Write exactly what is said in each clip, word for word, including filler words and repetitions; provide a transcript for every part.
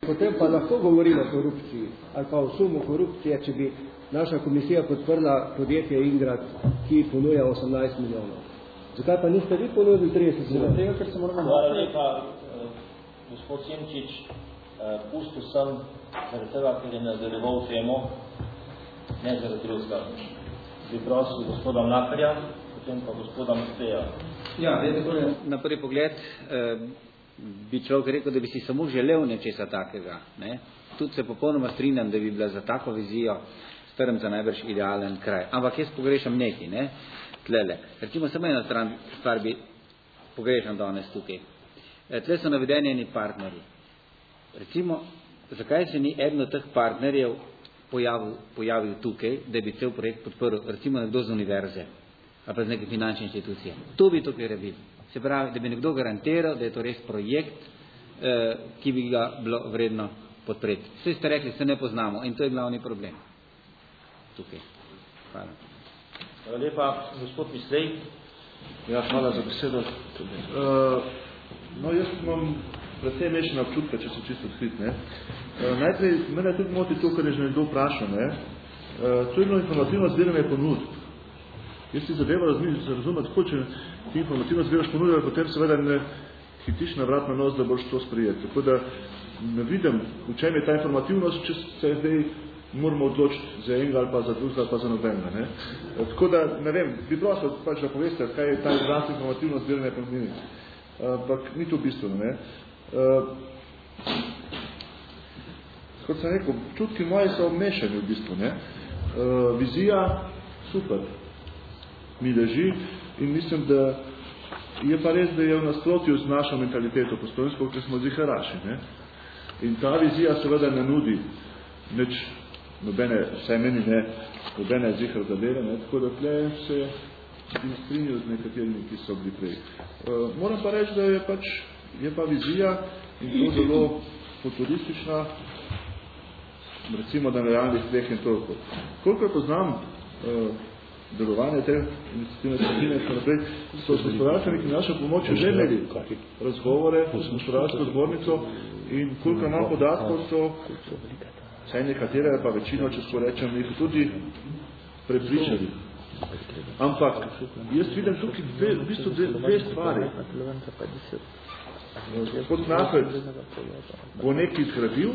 Potem pa lahko govorimo o korupciji ali pa o sumu korupcije, če bi naša komisija podprla podjetje Ingrad, ki ponuja osemnajst milijonov. Zakaj pa niste vi ponudili trideset milijonov? Tega, ker se moramo... Hvala lepa, gospod Simčič, pustil sem zaradi tega, ker je nadaljeval temo, ne zaradi drugega. Bi prosil gospoda Mlakarja, potem pa gospoda Mateja. Ja, vedno, na prvi pogled eh, bi človek rekel, da bi si samo želel nečesa takega. Ne? Tudi se popolnoma strinjam, da bi bila za tako vizijo Strmca najbrž idealen kraj. Ampak jaz pogrešam nekaj, ne? Tlele. Recimo samo ena stran stvar bi pogrešam danes tukaj. E, tle so navedeni eni partnerji. Recimo, zakaj se ni eden od teh partnerjev pojavil, pojavil tukaj, da bi cel projekt podprl, recimo nekdo z univerze ali pa z neke finančne institucije. To bi tukaj rabili. Se pravi, da bi nekdo garantiral, da je to res projekt, eh, ki bi ga bilo vredno podpreti. Vse ste rekli, se ne poznamo in to je glavni problem. Tukaj. Hvala. Hvala lepa, gospod Mislej. Ja, hvala za besedo. Uh, no, jaz imam predvsem mešane občutke, če so čisto odkrit, ne. Uh, najprej, mene tudi moti to, kar je že nekdo vprašal, ne. Uh, to je bilo informativno zbiranje ponudb. Jaz si zadevo razumem tako, če ti informativno zbiraš ponudbe, potem seveda ne hitiš na vrat na nos, da boš to sprejeti. Tako da ne vidim, v čem je ta informativnost, če se zdaj moramo odločiti za enega ali pa za drugega ali pa za nobenega. Ne? Tako da, ne vem, bi prosil, pač, da poveste, kaj je ta izraz informativno zbiranje ponudbe. Ampak ni to bistveno. Ne? Kot sem rekel, čutki moji so obmešani v bistvu. Ne? Vizija, super. Mi leži in mislim, da je pa res, da je v nasprotju z našo mentaliteto postojnsko, ker smo ziharaši. Ne? In ta vizija seveda ne nudi nič, nobene, vsaj meni ne, nobene zihar zadeve, ne? Tako da tle se strinjajo z nekaterimi, ki so bili prej. Uh, moram pa reči, da je pač je pa vizija in to zelo futuristična, recimo na realnih tleh in toliko. Koliko poznam uh, delovanje te iniciativne skupine in tako naprej, so s gospodarstveniki našo pomoč že imeli razgovore s gospodarsko zbornico in koliko imam podatkov so vsaj nekatere, pa večino, česko rečem, jih tudi prepričali. Ampak jaz vidim tukaj dve, v bistvu dve, dve stvari. Gospod Knafeld bo nekaj zgradil,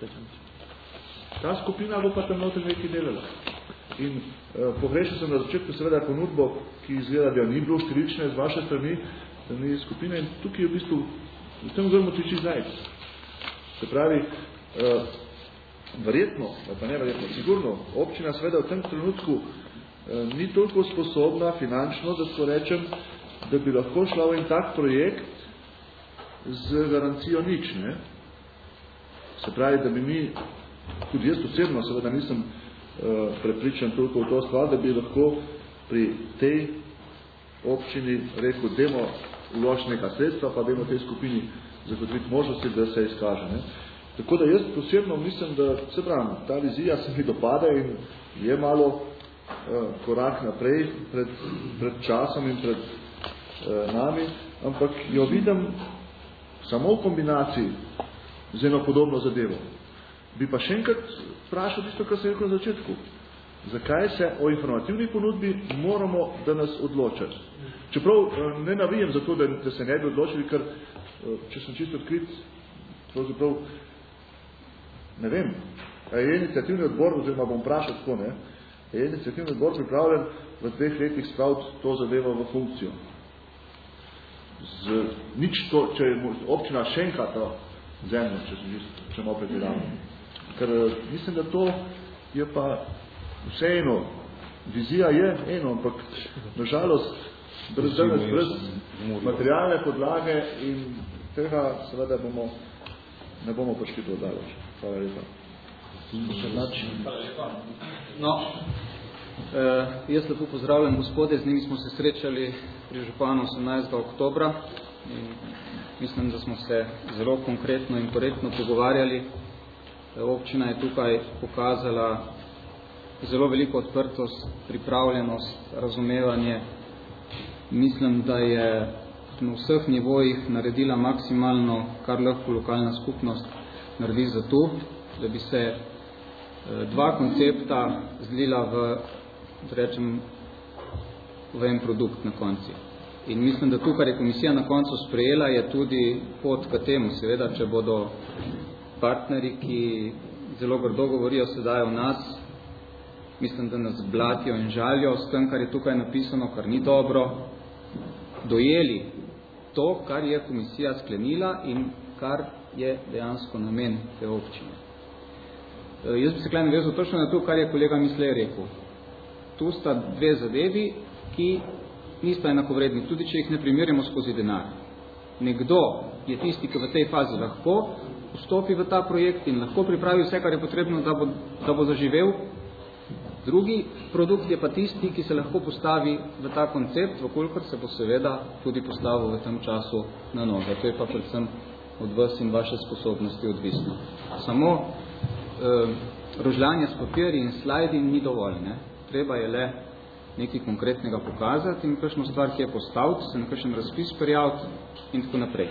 ta skupina bo pa tam noter nekaj delala. In uh, pogrešal sem na začetku seveda ponudbo, ki izgleda, da ni bilo štirične z vaše strani, da ni skupine in tukaj je v bistvu v tem grmu tiči zajec. Se pravi, uh, verjetno, pa ne verjetno, sigurno, občina seveda v tem trenutku uh, ni toliko sposobna finančno, dasko rečem, da bi lahko šla v en tak projekt z garancijo nič. Ne? Se pravi, da bi mi, tudi jaz osebno seveda nisem prepričan toliko v to stvar, da bi lahko pri tej občini rekel, demo vložiti neka sredstva, pa demo tej skupini zagotoviti možnosti, da se izkaže. Ne? Tako da jaz posebno mislim, da se pravim, ta vizija se mi dopade in je malo uh, korak naprej pred, pred časom in pred uh, nami, ampak jo vidim samo v kombinaciji z eno podobno zadevo. Bi pa še enkrat vprašal tisto, kar sem rekel na začetku. Zakaj se o informativni ponudbi moramo danes odločati? Čeprav ne navijem za to, da, da se ne bi odločili, ker če sem čisto odkrit, pravzaprav ne vem, a je iniciativni odbor, oziroma bom vprašal tako, ne, je iniciativni odbor pripravljen v dveh letih spraviti to zadevo v funkcijo. Z nič to, če je občina šenka ta zemljo, če sem čisto, če malo predviram. Ker mislim, da to je pa vseeno, vizija je eno, ampak nažalost brez, brez materialne podlage in tega seveda bomo, ne bomo prišli do daleč. Hvala lepa. Hvala lepa. No, eh, jaz lepo pozdravljam gospode, z njimi smo se srečali pri županu osemnajstega oktobra in mislim, da smo se zelo konkretno in korektno pogovarjali. Občina je tukaj pokazala zelo veliko odprtost, pripravljenost, razumevanje. Mislim, da je na vseh nivojih naredila maksimalno, kar lahko lokalna skupnost. naredi zato, da bi se dva koncepta zlila v, da rečem, v en produkt na konci. In mislim, da tu, kar je komisija na koncu sprejela, je tudi pot k temu. Seveda, če bodo partneri, ki zelo grdo govorijo sedaj o nas, mislim, da nas blatijo in žalijo s tem, kar je tukaj napisano, kar ni dobro, dojeli to, kar je komisija sklenila in kar je dejansko namen te občine. Jaz bi se klej navezal točno na to, kar je kolega Mislej rekel. Tu sta dve zadevi, ki nista enakovredni, tudi če jih ne primerjamo skozi denar. Nekdo je tisti, ki v tej fazi lahko vstopi v ta projekt in lahko pripravi vse, kar je potrebno, da bo, da bo zaživel. Drugi produkt je pa tisti, ki se lahko postavi v ta koncept, vkolikor se bo seveda tudi postavil v tem času na noge. To je pa predvsem od vas in vaše sposobnosti odvisno. Samo eh, rožljanje s papirji in slajdi ni dovolj. Ne? Treba je le nekaj konkretnega pokazati in kakšno stvar, ki je postaviti, se na kakšen razpis prijaviti in tako naprej.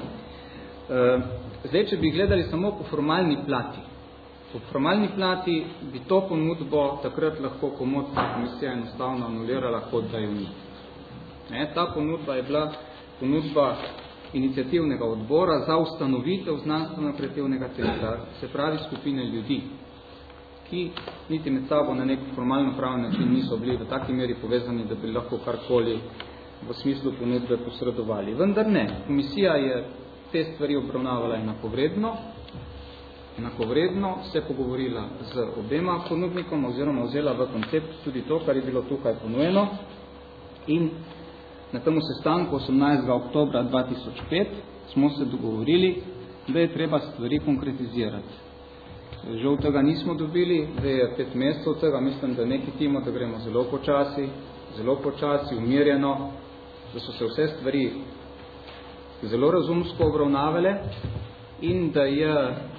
Eh, zdaj, če bi gledali samo po formalni plati, po formalni plati bi to ponudbo takrat lahko komotna komisija enostavno anulirala, kot da jo ni. Ne, ta ponudba je bila ponudba iniciativnega odbora za ustanovitev znanstveno-kreativnega centra, se pravi skupine ljudi, ki niti med sabo na nek formalno pravni način niso bili v taki meri povezani, da bi lahko karkoli v smislu ponudbe posredovali. Vendar ne, komisija je te stvari obravnavala enakovredno, enakovredno se pogovorila z obema ponudnikoma oziroma vzela v koncept tudi to, kar je bilo tukaj ponujeno in na temu sestanku osemnajstega oktobra dva tisoč pet smo se dogovorili, da je treba stvari konkretizirati. Žal tega nismo dobili, da je pet mesecev tega, mislim, da neki timo, da gremo zelo počasi, zelo počasi, umirjeno, da so se vse stvari zelo razumsko obravnavale in da je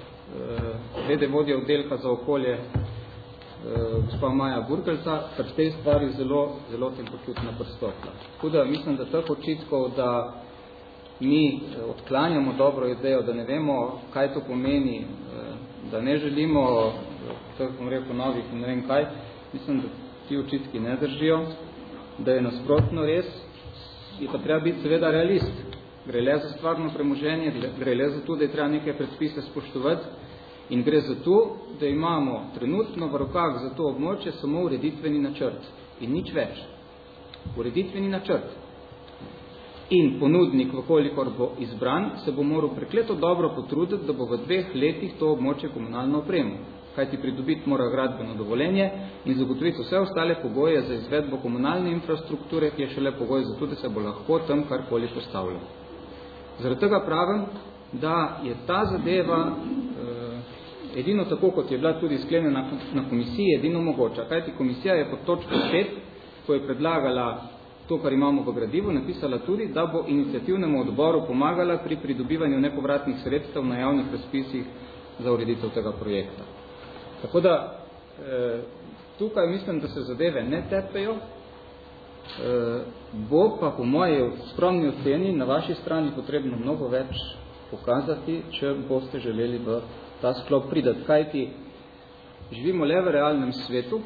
vede vodja oddelka za okolje gospa Maja Burgelca, kar v tej stvari zelo, zelo tenkočutno pristopila. Tako da mislim, da teh očitkov, da mi odklanjamo dobro idejo, da ne vemo, kaj to pomeni, da ne želimo teh, bom rekel, novih in ne vem kaj, mislim, da ti očitki ne držijo, da je nasprotno res, je pa treba biti seveda realist. Gre le za stvarno premoženje, gre le za to, da je treba nekaj predpise spoštovati in gre za to, da imamo trenutno v rokah za to območje samo ureditveni načrt in nič več. Ureditveni načrt. In ponudnik, vkolikor bo izbran, se bo moral prekleto dobro potruditi, da bo v dveh letih to območje komunalno opremo. Kajti pridobiti mora gradbeno dovoljenje in zagotoviti vse ostale pogoje za izvedbo komunalne infrastrukture, ki je šele pogoj za to, da se bo lahko tam karkoli postavljal. Zaradi tega pravim, da je ta zadeva eh, edino tako, kot je bila tudi sklenjena na komisiji, edino mogoča. Kajti komisija je pod točko pet, ko je predlagala to, kar imamo v gradivu, napisala tudi, da bo iniciativnemu odboru pomagala pri pridobivanju nepovratnih sredstev na javnih razpisih za ureditev tega projekta. Tako da eh, tukaj mislim, da se zadeve ne tepejo, eh, bo pa po moje skromni oceni na vaši strani potrebno mnogo več pokazati, če boste želeli v ta sklop pridati. Kajti živimo le v realnem svetu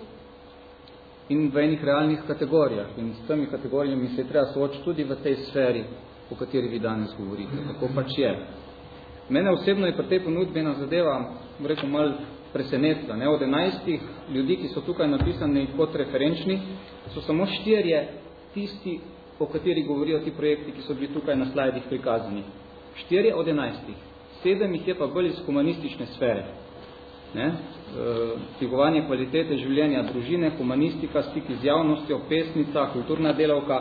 in v enih realnih kategorijah. In s temi kategorijami se je treba soočiti tudi v tej sferi, o kateri vi danes govorite. Tako pač je. Mene osebno je pri tej ponudbi ena zadeva, rekel, malo presenetila. Ne? Od enajstih ljudi, ki so tukaj napisani kot referenčni, so samo štirje tisti, o kateri govorijo ti projekti, ki so bili tukaj na slajdih prikazani. Štirje od enajstih. Sedem jih je pa bolj iz humanistične sfere. Ne? Dvigovanje kvalitete življenja družine, humanistika, stiki z javnostjo, pesnica, kulturna delavka.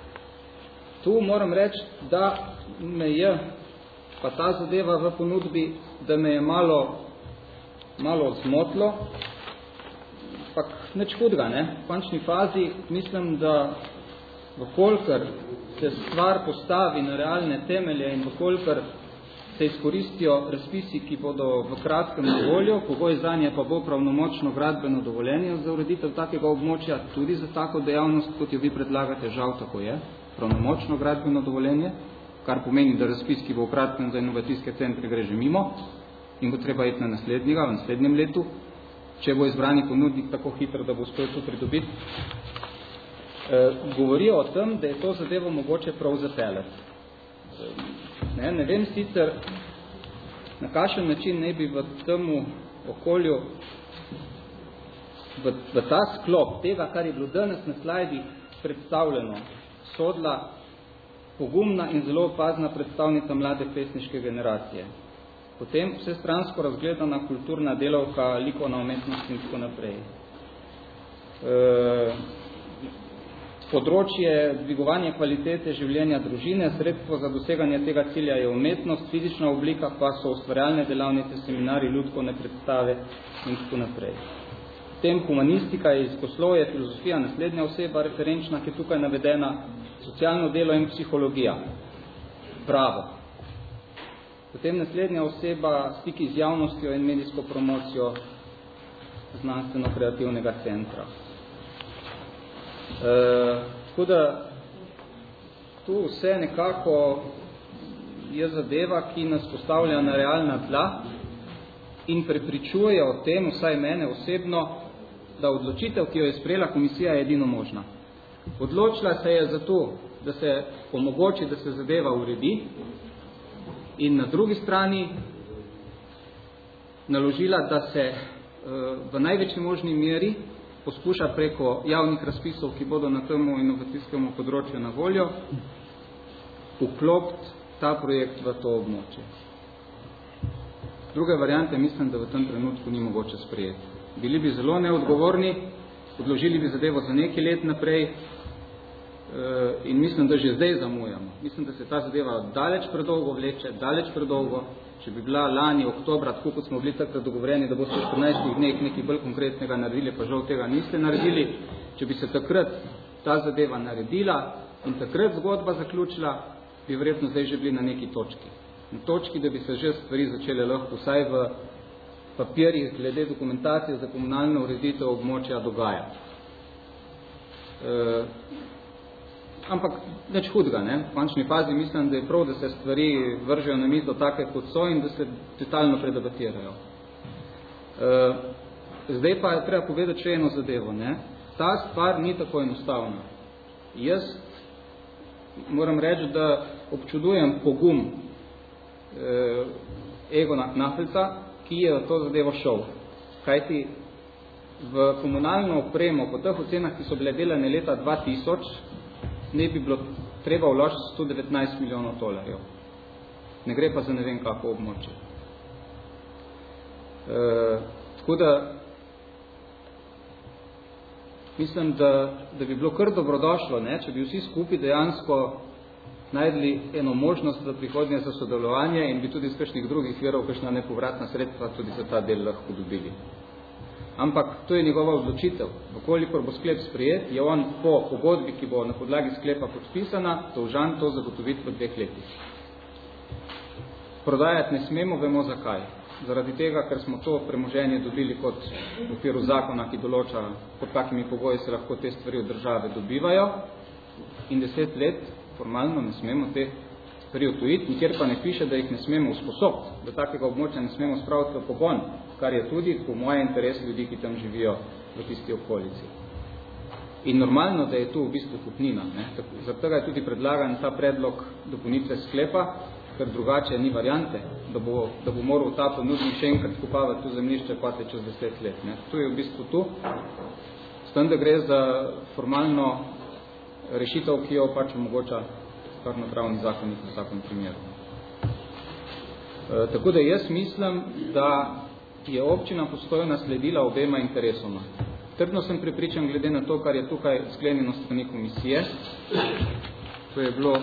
Tu moram reči, da me je pa ta zadeva v ponudbi, da me je malo, malo zmotlo, pa nič hudega, ne? V končni fazi mislim, da vkolikor se stvar postavi na realne temelje in vkolikor se izkoristijo razpisi, ki bodo v kratkem na voljo, pogoj zanje pa bo pravnomočno gradbeno dovoljenje za ureditev takega območja, tudi za tako dejavnost, kot jo vi predlagate, žal tako je, pravnomočno gradbeno dovoljenje, kar pomeni, da razpis, ki bo v kratkem za inovacijske centre, gre že mimo. in bo treba iti na naslednjega, v naslednjem letu, če bo izbrani ponudnik tako hitro, da bo uspel to pridobiti. E, govorijo o tem, da je to zadevo mogoče prav zapeljati. Ne, ne vem sicer, na kakšen način ne bi v temu okolju, v, v ta sklop tega, kar je bilo danes na slajdih predstavljeno, sodla pogumna in zelo opazna predstavnica mlade pesniške generacije. Potem vse stransko razgledana kulturna delavka, likovna umetnost in tako naprej. E, področje dvigovanja kvalitete življenja družine, sredstvo za doseganje tega cilja je umetnost, fizična oblika pa so ustvarjalne delavnice, seminari, ljudkovne predstave in tako naprej. Potem humanistika, jezikoslovje, filozofija, naslednja oseba referenčna, ki je tukaj navedena, socialno delo in psihologija. Bravo. Potem naslednja oseba, stiki z javnostjo in medijsko promocijo znanstveno-kreativnega centra. E, tako da tu vse nekako je zadeva, ki nas postavlja na realna tla in prepričuje o tem, vsaj mene osebno, da odločitev, ki jo je sprejela komisija, je edino možna. Odločila se je zato, da se omogoči, da se zadeva uredi, in na drugi strani naložila, da se v največji možni meri poskuša preko javnih razpisov, ki bodo na temu inovacijskemu področju na voljo, vklopiti ta projekt v to območje. Druge variante mislim, da v tem trenutku ni mogoče sprejeti. Bili bi zelo neodgovorni, odložili bi zadevo za nekaj let naprej in mislim, da že zdaj zamujamo. Mislim, da se ta zadeva daleč predolgo vleče, daleč predolgo. Če bi bila lani oktobra, tako kot smo bili takrat dogovorjeni, da boste v štirinajstih dneh nekaj bolj konkretnega naredili, pa žal tega niste naredili. Če bi se takrat ta zadeva naredila in takrat zgodba zaključila, bi verjetno zdaj že bili na neki točki. Na točki, da bi se že stvari začele lahko vsaj v papirjih glede dokumentacije za komunalno ureditev območja dogajati. E, ampak nič hudega, ne? V končni fazi mislim, da je prav, da se stvari vržejo na mizo take, kot so in da se totalno predebatirajo. E, zdaj pa je treba povedati še eno zadevo. Ne? Ta stvar ni tako enostavna. Jaz moram reči, da občudujem pogum e, Egona Knafelca, ki je v to zadevo šel. Kajti v komunalno opremo po teh ocenah, ki so bile delane leta dva tisoč, ne bi bilo treba vložiti sto devetnajst milijonov dolarjev. Ne gre pa za ne vem kako območje. E, tako da mislim, da, da bi bilo kar dobrodošlo, ne, če bi vsi skupaj dejansko najdli eno možnost za prihodnje za sodelovanje in bi tudi iz kakšnih drugih virov kakšna nepovratna sredstva tudi za ta del lahko dobili. Ampak to je njegova odločitev. Vkolikor bo sklep sprejet, je on po pogodbi, ki bo na podlagi sklepa podpisana, dolžan to zagotoviti v dveh letih. Prodajati ne smemo, vemo zakaj. Zaradi tega, ker smo to premoženje dobili kot v okviru zakona, ki določa, pod kakimi pogoji se lahko te stvari od države dobivajo, in deset let formalno ne smemo te stvari odtujiti, nikjer pa ne piše, da jih ne smemo usposobiti, da takega območja ne smemo spraviti v pogon, kar je tudi po moje interes ljudi, ki tam živijo v tisti okolici. In normalno, da je tu v bistvu kupnina. Ne? Zaradi tega je tudi predlagan ta predlog dopolnitve sklepa, ker drugače ni variante, da bo, da bo moral ta ponudnik še enkrat kupavati to zemljišče pa te čez deset let. Ne? Tu je v bistvu tu, s tem, da gre za formalno rešitev, ki jo pač omogoča stvarnopravni zakonik v vsakem primeru. E, tako da jaz mislim, da je občina Postojna sledila obema interesoma. Trdno sem prepričan glede na to, kar je tukaj sklenjeno strani komisije. To je bilo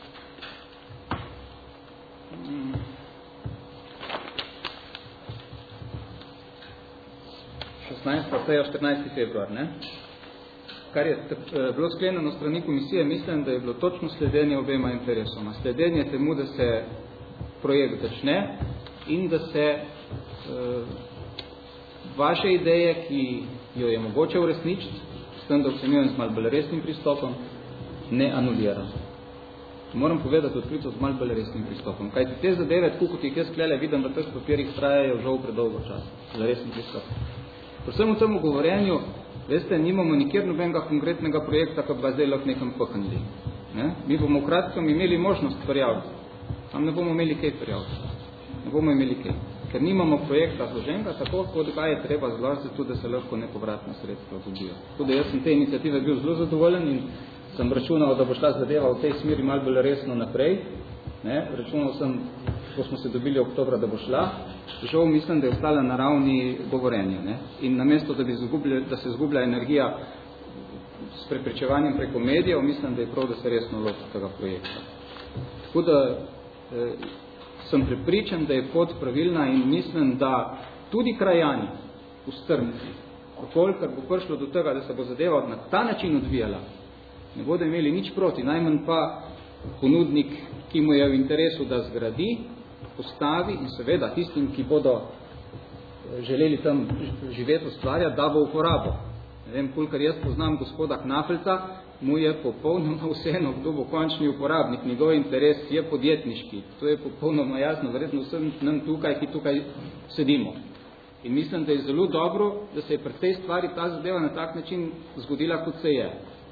šestnajstega seja štirinajstega februar, ne? Kar je bilo sklenjeno strani komisije, mislim, da je bilo točno sledenje obema interesoma. Sledenje temu, da se projekt začne in da se uh, vaše ideje, ki jo je mogoče uresničiti, s tem, da ocenjujem z malo bolj resnim pristopom, ne anulira. Moram povedati odkrito z malo bolj resnim pristopom. Kajti te zadeve, tako kot jih jaz klele vidim, v teh papirjih trajajo žal predolgo čas za resen pristop. Predvsem v tem govorjenju, veste, nimamo nikjer nobenega konkretnega projekta, ki bi ga zdaj lahko nekam pahnili. Ne? Mi bomo v kratkem imeli možnost prijaviti. Tam ne bomo imeli kaj prijaviti. Ne bomo imeli kaj. Ker nimamo projekta zloženega, tako kot ga je treba zlasti tudi, da se lahko nepovratna sredstva dobijo. Tudi jaz sem te iniciative bil zelo zadovoljen in sem računal, da bo šla zadeva v tej smeri malo bolj resno naprej. Ne? Računal sem, ko smo se dobili oktobra, da bo šla. Žal mislim, da je ostala na ravni govorenja. Ne? In namesto, da, bi da se zgublja energija s prepričevanjem preko medijev, mislim, da je prav, da se resno loti tega projekta. Tako da eh, sem prepričan, da je pot pravilna in mislim, da tudi krajani v Strmci, kolikor bo prišlo do tega, da se bo zadeva na ta način odvijala, ne bodo imeli nič proti, najmanj pa ponudnik, ki mu je v interesu, da zgradi, postavi in seveda tistim, ki bodo želeli tam živeti, ustvarjati, da bo uporabo. Ne vem, kolikor jaz poznam gospoda Knafelca, mu je popolnoma vseeno, kdo bo končni uporabnik, njegov interes je podjetniški. To je popolnoma jasno, verjetno vsem nam tukaj, ki tukaj sedimo. In mislim, da je zelo dobro, da se je pri tej stvari ta zadeva na tak način zgodila, kot se je.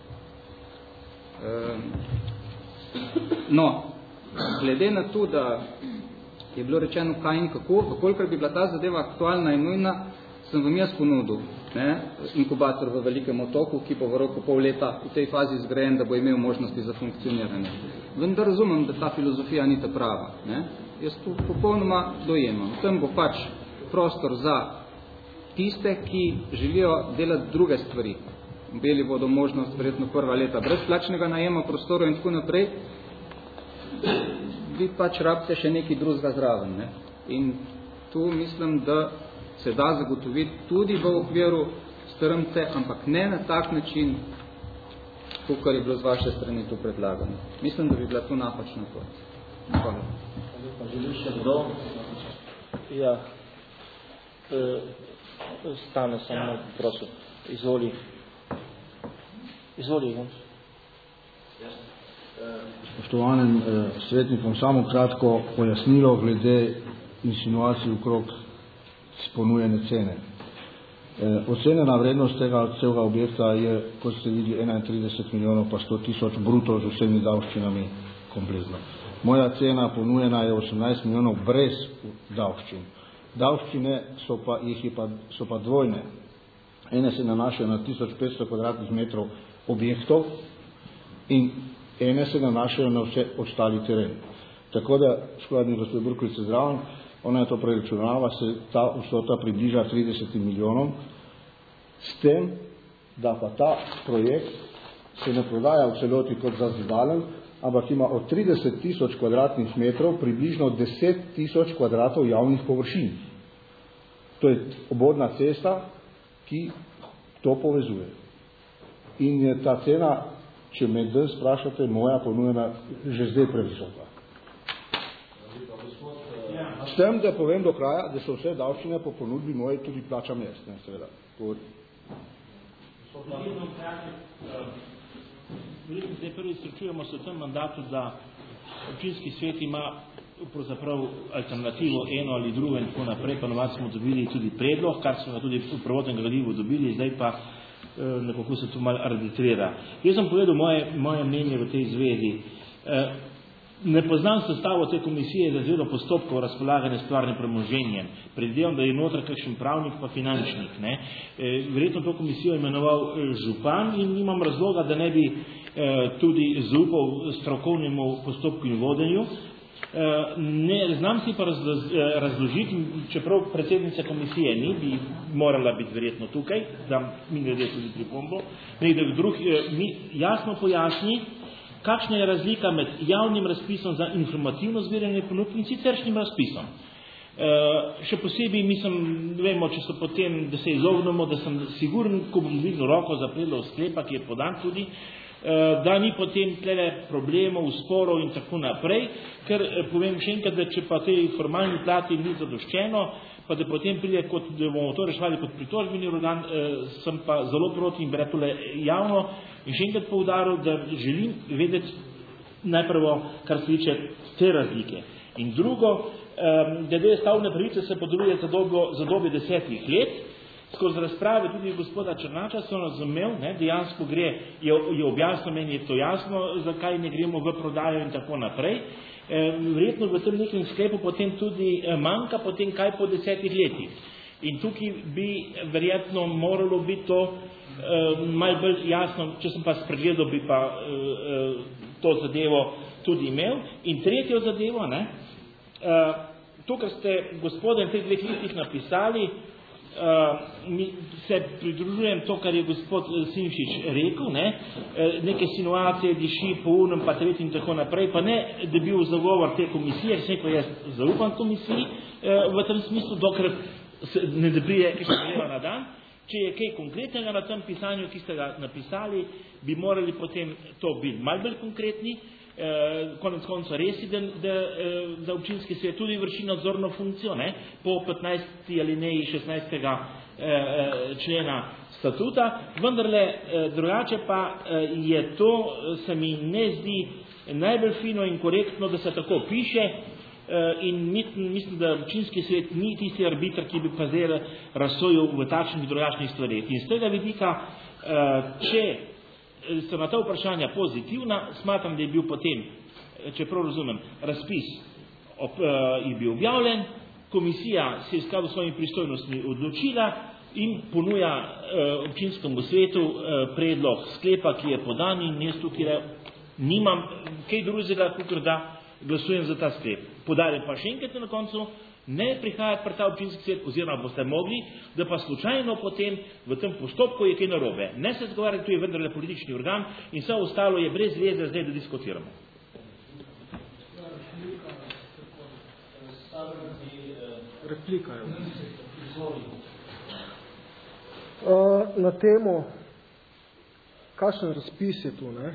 No, glede na to, da je bilo rečeno kaj in kako, kolikor bi bila ta zadeva aktualna in nujna, sem vam jaz ponudil ne, inkubator v Velikem otoku, ki bo v roku pol leta v tej fazi zgrajen, da bo imel možnosti za funkcioniranje. Vendar razumem, da ta filozofija ni ta prava. Ne. Jaz to popolnoma dojemam. Tam bo pač prostor za tiste, ki želijo delati druge stvari. Imeli bodo možnost verjetno prva leta brezplačnega najema prostorov in tako naprej. Vi pač rabite še nekaj drugega zraven. Ne? In tu mislim, da se da zagotoviti tudi v okviru Strmce, ampak ne na tak način, kot je bilo z vaše strani tu predlagano. Mislim, da bi bila tu napačna pot. Hvala. Pa želiš še kdo? Ja. E, stane samo, prosim. Izvoli. Izvoli, Ivan. Spoštovanim eh, svetnikom samo kratko pojasnilo glede insinuacij okrog ponujene cene. Eh, ocenjena vrednost tega celega objekta je, kot ste videli, enaintrideset milijonov pa sto tisoč bruto z vsemi davščinami kompletno. Moja cena ponujena je osemnajst milijonov brez davščin. Davščine so pa, jih je pa, so pa dvojne. Ene se nanašajo na tisoč petsto kvadratnih metrov objektov in ene se nanašajo na vse ostali teren. Tako da, skladni gospod Brković zdraven, ona je to preračunava, se ta vsota približa trideset milijonom, s tem, da pa ta projekt se ne prodaja v celoti kot zazidalen, ampak ima od trideset tisoč kvadratnih metrov približno deset tisoč kvadratov javnih površin. To je obodna cesta, ki to povezuje. In je ta cena, če me danes sprašate, moja ponujena že zdaj previsoka. S tem, da povem do kraja, da so vse davščine po ponudbi moje tudi plačam jaz, ne, seveda. Zdaj prvi srečujemo se v tem mandatu, da občinski svet ima pravzaprav alternativo eno ali drugo in tako naprej, pa novat smo dobili tudi predlog, kar smo tudi v prvotnem gradivu dobili, zdaj pa nekako se to malo arbitrira. Jaz sem povedal moje, moje mnenje v tej zvezi. Ne poznam sestavo te komisije za zvedo postopkov razpolaganja stvarnim premoženjem. Predvidevam, da je noter kakšen pravnik pa finančnik. Ne? Verjetno to komisijo imenoval župan in nimam razloga, da ne bi tudi zaupal strokovnemu postopku in vodenju. Ne znam si pa razložiti, čeprav predsednica komisije ni, bi morala biti verjetno tukaj, da mi glede tudi pripombo, nekdo drug mi jasno pojasni, kakšna je razlika med javnim razpisom za informativno zbiranje ponudb in siceršnjim razpisom. Uh, še posebej mislim, vemo, če so potem, da se izognemo, da sem siguren, ko bom videl roko za predlog sklepa, ki je podan tudi, uh, da ni potem tlele problemov, sporov in tako naprej, ker uh, povem še enkrat, da če pa tej formalni plati ni zadoščeno, pa da potem pride, kot, da bomo to rešvali kot pritožbeni organ, uh, sem pa zelo proti in bi tole javno in še enkrat poudaril, da želim vedeti najprvo, kar se tiče te razlike. In drugo, glede stavbne pravice se podeljuje za dobo, za dobi desetih let. Skozi razprave tudi gospoda Černača so razumel, ne, dejansko gre, je, je objasno, meni je to jasno, zakaj ne gremo v prodajo in tako naprej. E, verjetno v tem nekem sklepu potem tudi manjka potem kaj po desetih letih. In tukaj bi verjetno moralo biti to e, malo bolj jasno, če sem pa spregledal, bi pa e, to zadevo tudi imel. In tretjo zadevo, ne, e, to, kar ste gospode v teh dveh listih napisali, Uh, mi se pridružujem to, kar je gospod Simšič rekel, ne, neke sinuacije diši po unem, pa tretji in tako naprej, pa ne, da bi bil zagovor te komisije, ker sem rekel, jaz zaupam komisiji uh, v tem smislu, dokler se ne dobije nekaj na dan. Če je kaj konkretnega na tem pisanju, ki ste ga napisali, bi morali potem to biti malo bolj konkretni. Eh, konec konca res je, da, da, da občinski svet tudi vrši nadzorno funkcijo, ne, po petnajsti alineji šestnajstega eh, člena statuta, vendarle eh, drugače pa eh, je to, se mi ne zdi najbolj fino in korektno, da se tako piše eh, in mislim, da občinski svet ni tisti arbitr, ki bi pa zdaj razsojil v takšnih drugačnih stvareh. In z tega vidika, eh, če so na ta vprašanja pozitivna, smatram, da je bil potem, če prav razumem, razpis ob, uh, je bil objavljen, komisija se je v skladu s svojimi pristojnostmi odločila in ponuja uh, občinskemu svetu uh, predlog sklepa, ki je podan in jaz tukaj nimam kaj drugega, kot da glasujem za ta sklep. Podarjam pa še enkrat na koncu, ne prihajati pred ta občinski svet, oziroma boste mogli, da pa slučajno potem v tem postopku je kaj narobe. Ne se zgovarjati, tu je vendarle politični organ in vse ostalo je brez veze zdaj, da diskutiramo. Replika je. Uh, na temo, kakšen razpis je tu, ne?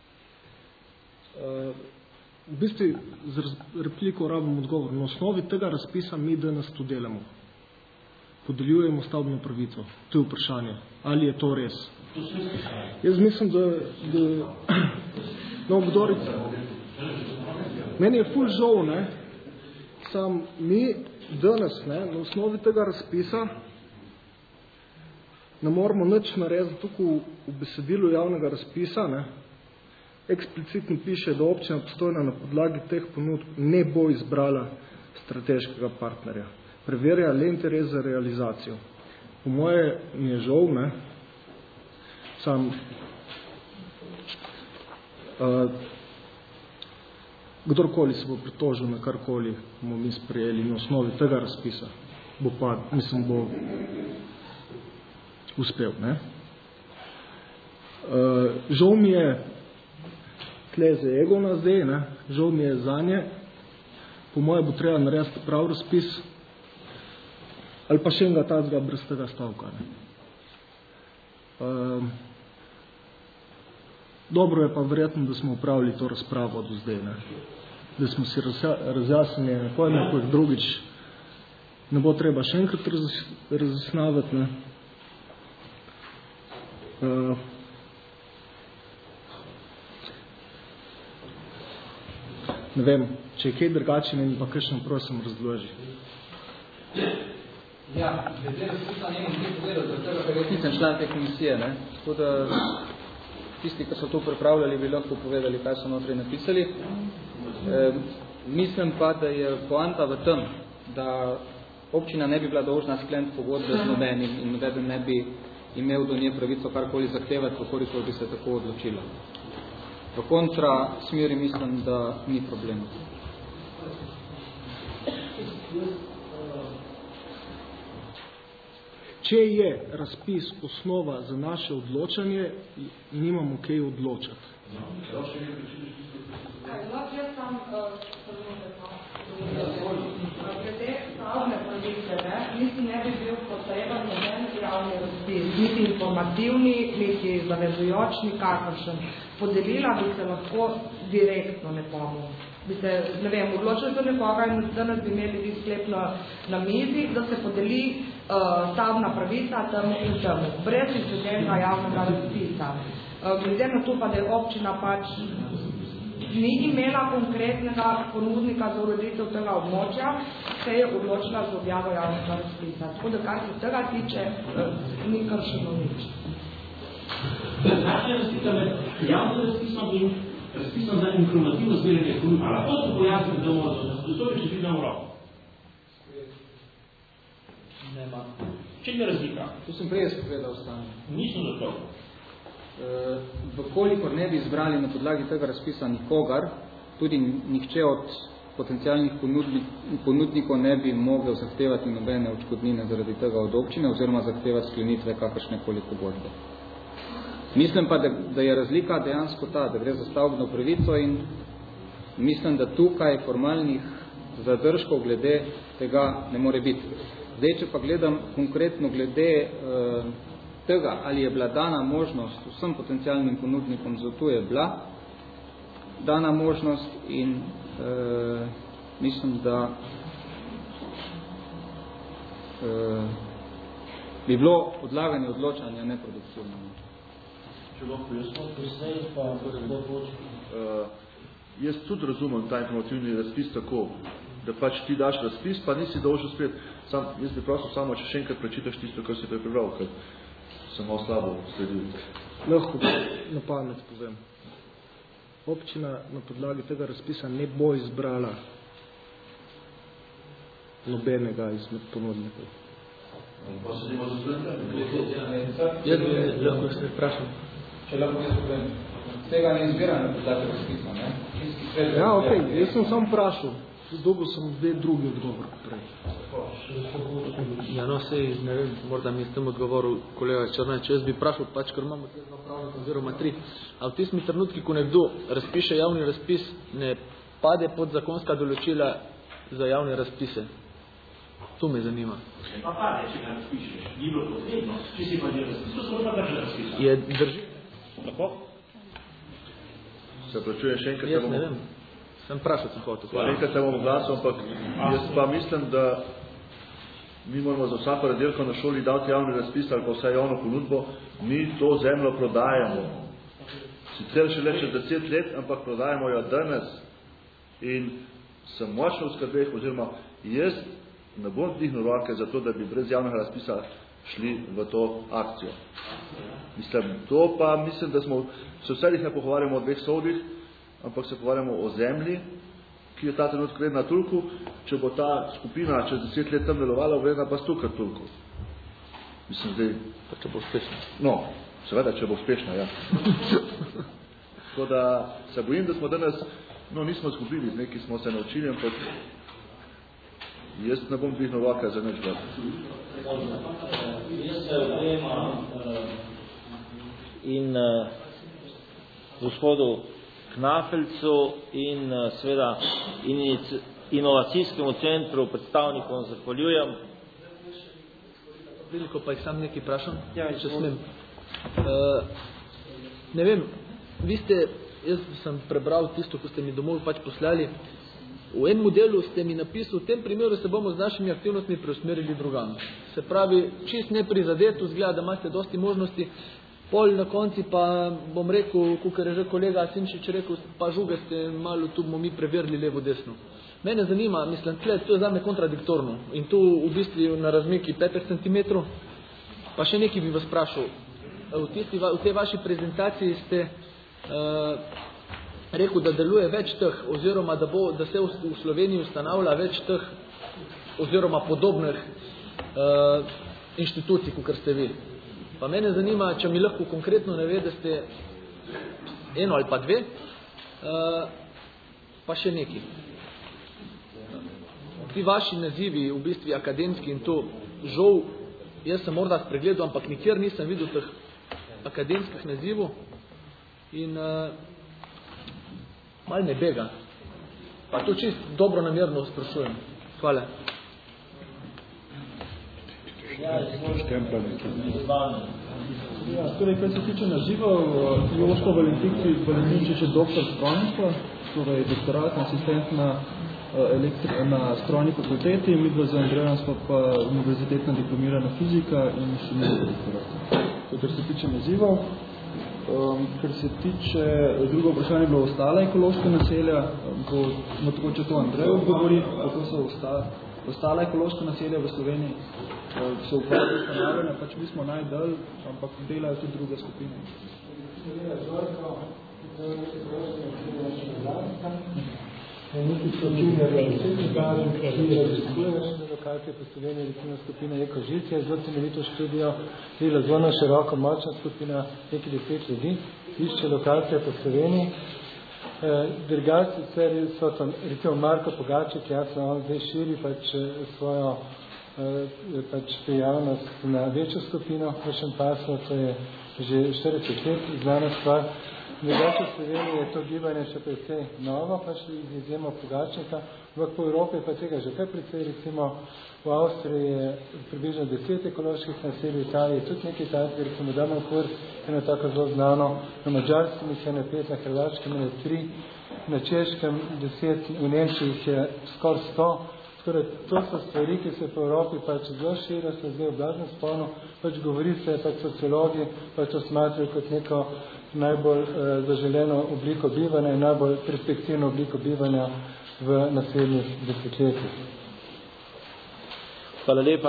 Uh, V bistvu z repliko rabim odgovor. Na osnovi tega razpisa mi danes to delamo. Podeljujemo stavbno pravico. To je vprašanje. Ali je to res? Jaz mislim, da, da no, kdorica. Meni je ful žal, ne, sam mi danes, ne, na osnovi tega razpisa ne moramo nič narediti tukaj v besedilu javnega razpisa, ne. Eksplicitno piše, da občina postojna na podlagi teh ponudb ne bo izbrala strateškega partnerja. Preverja le interes za realizacijo. Po moje mi je žal, ne, sam uh, kdorkoli se bo pritožil na karkoli bomo mi sprejeli na osnovi tega razpisa, bo pa, mislim, bo uspel, ne. Uh, žal mi je tle za egona zdaj, ne, žal mi je zanje, po moje bo treba narediti prav razpis, ali pa še enega tazga brez tega stavka. Ne. Um, dobro je pa verjetno, da smo upravili to razpravo do zdaj, ne. Da smo si razjasnili, ne pojme, kot drugič ne bo treba še enkrat razjasnavati, ne. Uh, Ne vem, če je kaj drugače, ne pa kakšno prosim razloži. Ja, glede razpisa ne bom povedal, za tega, ker jaz nisem član te komisije, ne? Tako da tisti, ki so to pripravljali, bi lahko povedali, kaj so notri napisali. E, mislim pa, da je poanta v tem, da občina ne bi bila dolžna skleniti pogodbe z nobenim in nobeden ne bi imel do nje pravico karkoli zahtevati, koliko bi se tako odločilo. V kontra smeri mislim, da ni problema. Če je razpis osnova za naše odločanje, nimamo kaj odločati. Jaz sam glede stavbne pravice, niti ne bi bil potreben noben javni razpis, niti informativni, niti zavezujočni, kakršen. Podelila bi se lahko direktno nekomu. Bi se, ne vem, odločili za nekoga in danes bi imeli vi sklep na, na mizi, da se podeli uh, stavbna pravica temu in temu, brez izvedenega javnega razpisa. Uh, glede na to pa, da je občina pač ni imela konkretnega ponudnika za ureditev tega območja, se je odločila za objavo javnega razpisa. Tako da, kar se tega tiče, ni kršeno nič. Značaj razlika med javnim razpisom in razpisom za informativno zbiranje ponudb. A lahko se pojasnim, da bomo zdaj, če vidimo roko? Nema. Če je razlika? Tu sem prej povedal stanje. Nisem za to. E, vkolikor ne bi izbrali na podlagi tega razpisa nikogar, tudi nihče od potencialnih ponudnikov ne bi mogel zahtevati nobene odškodnine zaradi tega od občine oziroma zahtevati sklenitve kakršne koli pogodbe. Mislim pa, da, da je razlika dejansko ta, da gre za stavbno pravico in mislim, da tukaj formalnih zadržkov glede tega ne more biti. Zdaj, če pa gledam konkretno glede eh, tega, ali je bila dana možnost vsem potencialnim ponudnikom, zato je bila dana možnost in eh, mislim, da eh, bi bilo odlaganje odločanja neproduktivno. Če lahko jaz posnej, pa gospod Voč. Uh, jaz tudi razumem ta informativni razpis tako, da pač ti daš razpis, pa nisi dolžen spet. Sam, jaz bi prosil samo, če še enkrat prečitaš tisto, kar si prebral, ker sem malo slabo sledil. Lahko na pamet povem. Občina na podlagi tega razpisa ne bo izbrala nobenega izmed ponudnikov. Pa se nima zaslediti? Jaz lahko se vprašam. Če lahko jaz povem. Tega ne izbira na podlagi razpisa, ne? Ja, okej, okay. Jaz sem sam vprašal. Dobil sem dve drugi odgovor prej. Ja, no, sej, ne vem, morda mi s tem odgovoril kolega Črnaj, če jaz bi vprašal, pač, ker imamo te dva pravnika oziroma tri. A v tistmi trenutki, ko nekdo razpiše javni razpis, ne pade pod zakonska določila za javne razpise. To me zanima. Pa pade, če ga razpišeš. Ni bilo potrebno, če si pa že razpis. To se pa drži razpis. Je drži? Tako? Se pračujem še enkrat. Jaz ne vem. Sem vprašal, sem hotel. Enkrat se bom oglasil, ampak jaz pa mislim, da mi moramo za vsako razdelko na šoli dati javni razpis ali pa vsaj javno ponudbo, mi to zemljo prodajamo. Sicer še le čez deset let, ampak prodajamo jo danes in sem močno v skrbeh, oziroma jaz ne bom dvihnil roke za to, da bi brez javnega razpisa šli v to akcijo. Mislim, to pa mislim, da smo se vseh ne pogovarjamo o dveh sodih, ampak se pogovarjamo o zemlji, ki je ta trenutek vredna toliko, če bo ta skupina čez deset let tam delovala, vredna pa stokrat toliko. Mislim, zdaj... Pa če bo uspešna. No, seveda, če bo uspešna, ja. Tako da se bojim, da smo danes, no, nismo izgubili, nekaj smo se naučili, ampak jaz ne bom dvihnil roke za nič več. Jaz se odrejam in uh, gospodu Knafelcu in uh, seveda in inovacijskemu centru predstavnikom zahvaljujem. Veliko pa jih sam nekaj vprašam, ja, če smem. Uh, ne vem, vi ste, jaz sem prebral tisto, ko ste mi domov pač poslali. V enem delu ste mi napisali, v tem primeru se bomo z našimi aktivnostmi preusmerili drugam. Se pravi, čist neprizadeto, zgleda, da imate dosti možnosti, pol na konci pa bom rekel, kakor je že kolega Sinčič rekel, pa žuge ste malo, tu bomo mi preverili levo desno. Mene zanima, mislim, tle, to je zame kontradiktorno in tu v bistvu na razmiki petih centimetrov, pa še nekaj bi vas vprašal. V, tisti, v tej vaši prezentaciji ste uh, rekel, da deluje več teh, oziroma da, bo, da se v, v Sloveniji ustanavlja več teh, oziroma podobnih uh, inštitucij, kot ste vi. Pa mene zanima, če mi lahko konkretno navedete eno ali pa dve, uh, pa še nekaj. Ti vaši nazivi, v bistvu akademski in to, žal, jaz sem morda spregledal, ampak nikjer nisem videl teh akademskih nazivov in uh, malo me bega. Pa to čist dobro namerno sprašujem. Hvala. Ja, torej, kaj se tiče nazivov, Joško Valentinčič je doktor strojništva, torej doktorat, asistent na, elektri, na strojni fakulteti, midva z Andrejem smo pa univerzitetna diplomirana fizika in še nekaj doktorata. Kar se tiče nazivov, Um, kar se tiče, drugo vprašanje je bilo ostale ekološke naselja, bo mogoče to Andrej odgovori, kako so ostale, ostale ekološke naselja v Sloveniji, so upravljali ustanavljanja, pač mi smo najdalj, ampak delajo tudi druge skupine. Neki so čuje v kažem, ki raziskujejo lokacije po Sloveniji, recimo skupina Eko Žilce, zelo temeljito študijo, dela zelo široko, močna skupina, nekaj deset ljudi, išče lokacije po Sloveniji. Drugače so tam, recimo Marko Pogaček, jasno, on zdaj širi pač svojo pač prijavnost na večjo skupino v Šentpasu, to je že štirideset let znana stvar. Drugače v Sloveniji je to gibanje še precej novo, pa še izjemo Pogačnika, ampak po Evropi pa tega že kar precej, recimo v Avstriji je približno deset ekoloških naselij, v Italiji tudi nekaj takega, recimo Damanhur, eno tako zelo znano, na Madžarskem jih je na pet, na Hrvaškem je na tri, na Češkem deset, v Nemčiji jih je skoraj sto. Skoraj to so stvari, ki se po Evropi pač zelo širijo, so zdaj v blaznem sponu, pač govori se, pač sociologi pač to smatrajo kot neko najbolj eh, zaželeno obliko bivanja in najbolj perspektivno obliko bivanja v naslednjih desetletjih. Hvala lepa.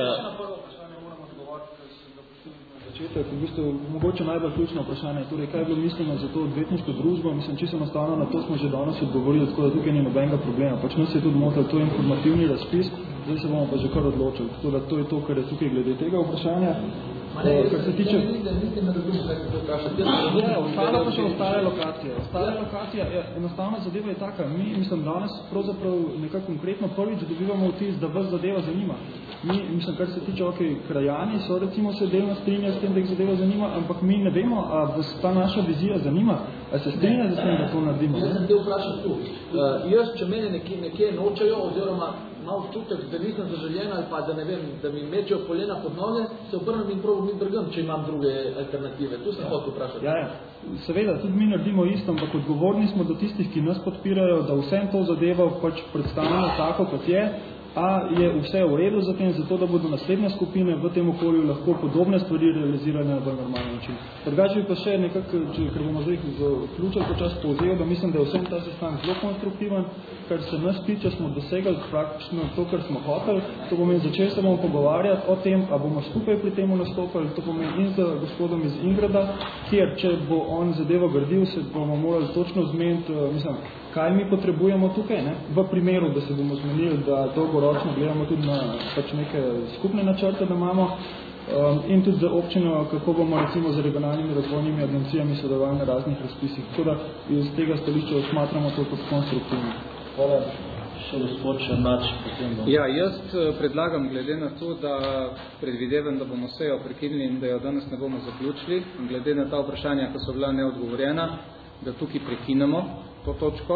Začetek, v bistvu, mogoče najbolj ključno vprašanje, torej kaj je bilo misleno za to odvetniško družbo, mislim, čisto enostavno na to smo že danes odgovorili, tako da tukaj ni nobenega problema, pač nas je tudi motil, to je informativni razpis, zdaj se bomo pa že kar odločili, tako da to je to, kar je tukaj glede tega vprašanja. Ne, kar se tiče... Niste me razumeli, kaj se to vprašati. Ne, ostale pa še ostale lokacije. Ostale lokacije, je, enostavna zadeva je taka, mi, mislim, danes pravzaprav nekako konkretno prvič dobivamo vtis, da vas zadeva zanima. Mi, mislim, kar se tiče, ok, krajani so recimo se delno strinja s tem, da jih zadeva zanima, ampak mi ne vemo, a vas ta naša vizija zanima, a se strinja s tem, da to naredimo. Jaz sem te vprašal tu. Uh, jaz, če mene nekje, nekje nočajo, oziroma malo občutek, da nisem zaželjen ali pa da ne vem, da mi mečejo polena pod noge, se obrnem in probam in drgam, če imam druge alternative. Tu sem hotel vprašati. Ja, ja. Seveda, tudi mi naredimo isto, ampak odgovorni smo do tistih, ki nas podpirajo, da vsem to zadevo pač predstavimo tako, kot je, a je vse v redu za tem, zato da bodo naslednje skupine v tem okolju lahko podobne stvari realizirane v normalni način. Drugače bi pa še nekako, ker bomo zdaj vključili počas povzel, da mislim, da je vsem ta sestanek zelo konstruktiven, kar se nas tiče, smo dosegali praktično to, kar smo hoteli, to pomeni, začeli se bomo pogovarjati o tem, a bomo skupaj pri temu nastopili, to pomeni in z gospodom iz Ingrada, kjer, če bo on zadevo gradil, se bomo morali točno zmeniti, mislim, kaj mi potrebujemo tukaj, ne? V primeru, da se bomo zmenili, da dolgoročno gledamo tudi na pač neke skupne načrte, da imamo, um, in tudi za občino, kako bomo recimo z regionalnimi razvojnimi agencijami sodelovali na raznih razpisih. Tako da iz tega stališča smatramo to kot konstruktivno. Hvala. Še gospod Černač, potem bom. Ja, jaz predlagam, glede na to, da predvidevam, da bomo sejo prekinili in da jo danes ne bomo zaključili, glede na ta vprašanja, ki so bila neodgovorjena, da tukaj prekinemo to točko,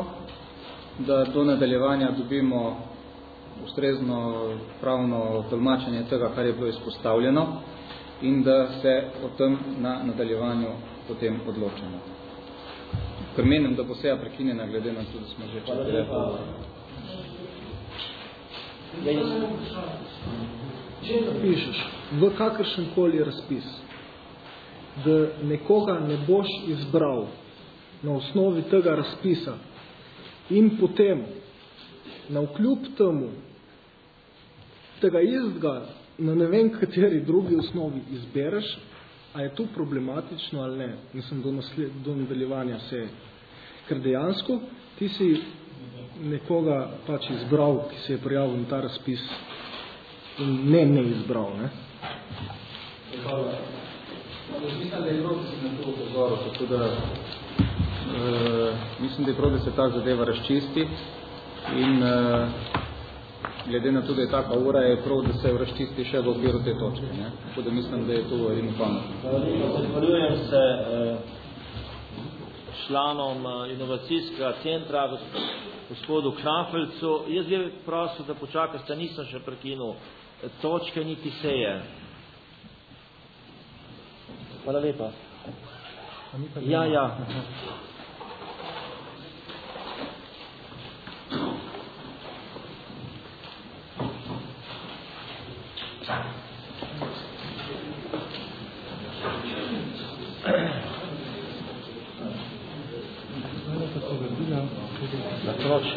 da do nadaljevanja dobimo ustrezno pravno tolmačenje tega, kar je bilo izpostavljeno in da se o tem na nadaljevanju potem odločimo. Ker menim, da bo seja prekinjena, glede na to, da smo že čakali. Če napišeš v kakršen koli razpis, da nekoga ne boš izbral na osnovi tega razpisa in potem na vkljub temu tega istega na ne vem kateri drugi osnovi izbereš, a je to problematično ali ne, mislim, do, nasled, do nadaljevanja seje. Ker dejansko ti si nekoga pač izbral, ki se je prijavil na ta razpis in ne ne izbral, ne? Hvala. Mislim, da je prav, da si na to upozoril, tako da uh, mislim, da je prav, da se ta zadeva razčisti in uh, glede na to, da je taka ura, je prav, da se razčisti še v okviru te točke. Ne? Tako da mislim, da je to edino pametno. Zahvaljujem se eh, članom inovacijskega centra, gospodu Knafelcu. Jaz bi prosil, da počakate, nisem še prekinul točke niti seje. Hvala lepa. Ja, ja. Na kroč.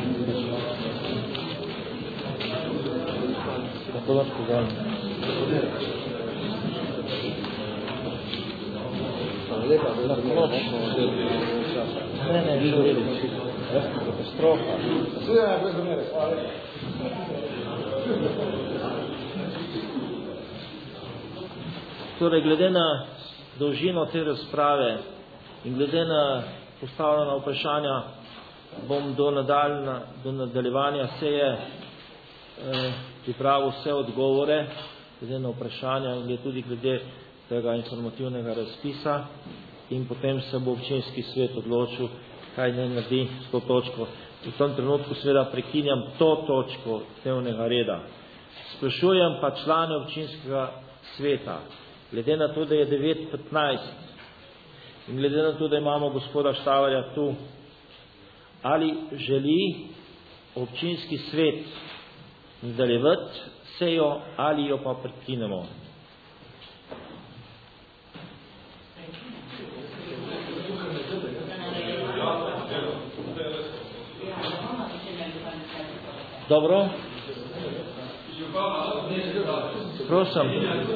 Na kroč pozorno. Lepa, na kroč. Ne, ne, že vredi. Katastrofa. Sledaj, brez zamere, hvala. Torej, glede na dolžino te razprave in glede na postavljena vprašanja, bom do, nadaljna, do nadaljevanja seje eh, pripravil vse odgovore, glede na vprašanja in glede tudi glede tega informativnega razpisa in potem se bo občinski svet odločil, kaj ne naredi s to točko. V tem trenutku seveda prekinjam to točko dnevnega reda. Sprašujem pa člane občinskega sveta, glede na to, da je devet petnajst in glede na to, da imamo gospoda Štavarja tu, ali želi občinski svet nadaljevati sejo ali jo pa prekinemo. Dobro? Prosim.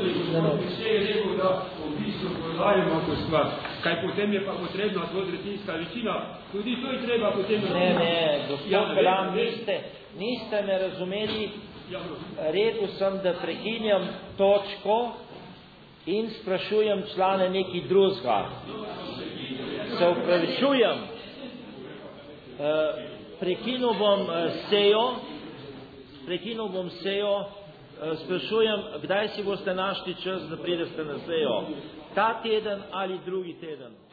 Kaj potem je pa potrebna dvotretjinska večina, tudi to je treba potem... Ne, ne, gospod Pelam, niste, niste me razumeli. Rekel sem, da prekinjam točko in sprašujem člane nekaj drugega. Se upravičujem. Prekinil bom sejo, prekinil bom sejo, sprašujem, kdaj si boste našli čas, da pridete na sejo. Ta teden ali drugi teden.